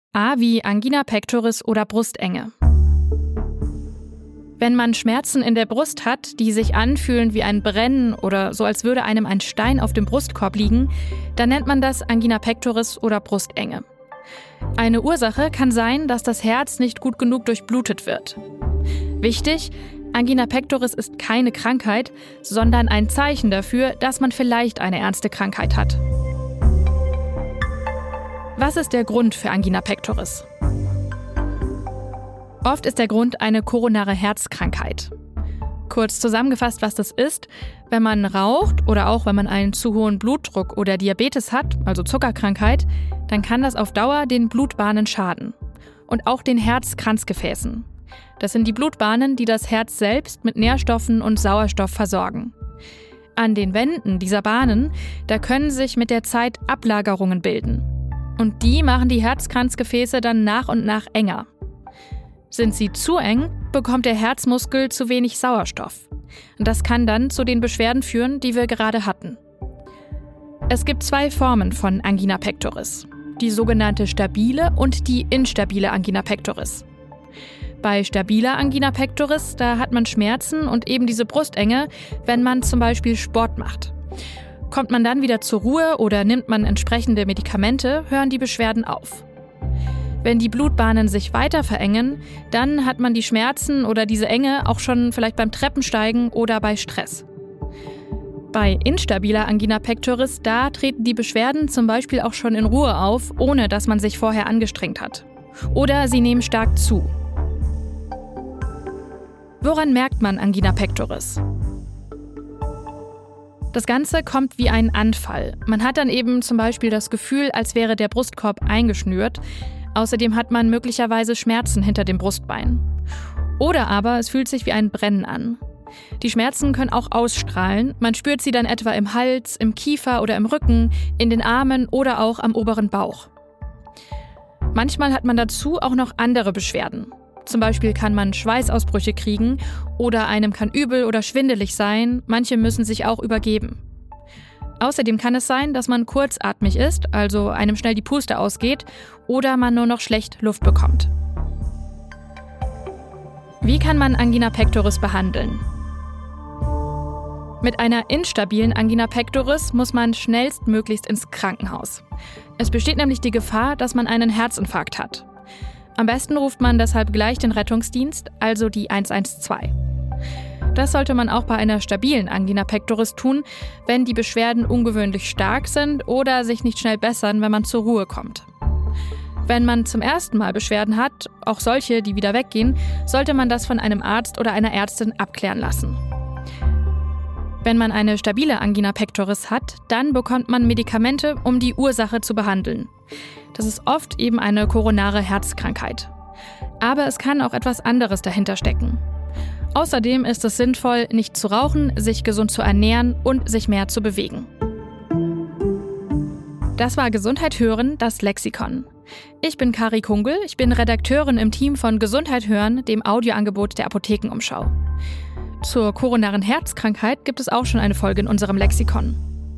A wie Angina pectoris oder Brustenge. Wenn man Schmerzen in der Brust hat, die sich anfühlen wie ein Brennen oder so, als würde einem ein Stein auf dem Brustkorb liegen, dann nennt man das Angina pectoris oder Brustenge. Eine Ursache kann sein, dass das Herz nicht gut genug durchblutet wird. Wichtig: Angina pectoris ist keine Krankheit, sondern ein Zeichen dafür, dass man vielleicht eine ernste Krankheit hat. Was ist der Grund für Angina pectoris? Oft ist der Grund eine koronare Herzkrankheit. Kurz zusammengefasst, was das ist: Wenn man raucht oder auch wenn man einen zu hohen Blutdruck oder Diabetes hat, also Zuckerkrankheit, dann kann das auf Dauer den Blutbahnen schaden. Und auch den Herzkranzgefäßen. Das sind die Blutbahnen, die das Herz selbst mit Nährstoffen und Sauerstoff versorgen. An den Wänden dieser Bahnen, da können sich mit der Zeit Ablagerungen bilden. Und die machen die Herzkranzgefäße dann nach und nach enger. Sind sie zu eng, bekommt der Herzmuskel zu wenig Sauerstoff. Und das kann dann zu den Beschwerden führen, die wir gerade hatten. Es gibt 2 Formen von Angina pectoris: die sogenannte stabile und die instabile Angina pectoris. Bei stabiler Angina pectoris, da hat man Schmerzen und eben diese Brustenge, wenn man zum Beispiel Sport macht. Kommt man dann wieder zur Ruhe oder nimmt man entsprechende Medikamente, hören die Beschwerden auf. Wenn die Blutbahnen sich weiter verengen, dann hat man die Schmerzen oder diese Enge auch schon vielleicht beim Treppensteigen oder bei Stress. Bei instabiler Angina pectoris, da treten die Beschwerden zum Beispiel auch schon in Ruhe auf, ohne dass man sich vorher angestrengt hat. Oder sie nehmen stark zu. Woran merkt man Angina pectoris? Das Ganze kommt wie ein Anfall. Man hat dann eben zum Beispiel das Gefühl, als wäre der Brustkorb eingeschnürt. Außerdem hat man möglicherweise Schmerzen hinter dem Brustbein. Oder aber es fühlt sich wie ein Brennen an. Die Schmerzen können auch ausstrahlen. Man spürt sie dann etwa im Hals, im Kiefer oder im Rücken, in den Armen oder auch am oberen Bauch. Manchmal hat man dazu auch noch andere Beschwerden. Zum Beispiel kann man Schweißausbrüche kriegen oder einem kann übel oder schwindelig sein. Manche müssen sich auch übergeben. Außerdem kann es sein, dass man kurzatmig ist, also einem schnell die Puste ausgeht oder man nur noch schlecht Luft bekommt. Wie kann man Angina pectoris behandeln? Mit einer instabilen Angina pectoris muss man schnellstmöglichst ins Krankenhaus. Es besteht nämlich die Gefahr, dass man einen Herzinfarkt hat. Am besten ruft man deshalb gleich den Rettungsdienst, also die 112. Das sollte man auch bei einer stabilen Angina pectoris tun, wenn die Beschwerden ungewöhnlich stark sind oder sich nicht schnell bessern, wenn man zur Ruhe kommt. Wenn man zum ersten Mal Beschwerden hat, auch solche, die wieder weggehen, sollte man das von einem Arzt oder einer Ärztin abklären lassen. Wenn man eine stabile Angina pectoris hat, dann bekommt man Medikamente, um die Ursache zu behandeln. Das ist oft eben eine koronare Herzkrankheit. Aber es kann auch etwas anderes dahinter stecken. Außerdem ist es sinnvoll, nicht zu rauchen, sich gesund zu ernähren und sich mehr zu bewegen. Das war Gesundheit hören, das Lexikon. Ich bin Kari Kungel, ich bin Redakteurin im Team von Gesundheit hören, dem Audioangebot der Apothekenumschau. Zur koronaren Herzkrankheit gibt es auch schon eine Folge in unserem Lexikon.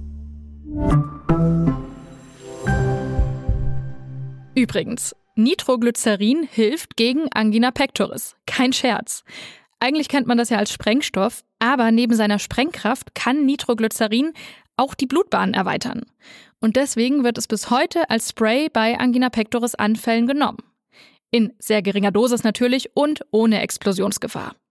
Übrigens, Nitroglycerin hilft gegen Angina pectoris. Kein Scherz. Eigentlich kennt man das ja als Sprengstoff, aber neben seiner Sprengkraft kann Nitroglycerin auch die Blutbahn erweitern. Und deswegen wird es bis heute als Spray bei Angina pectoris Anfällen genommen. In sehr geringer Dosis natürlich und ohne Explosionsgefahr.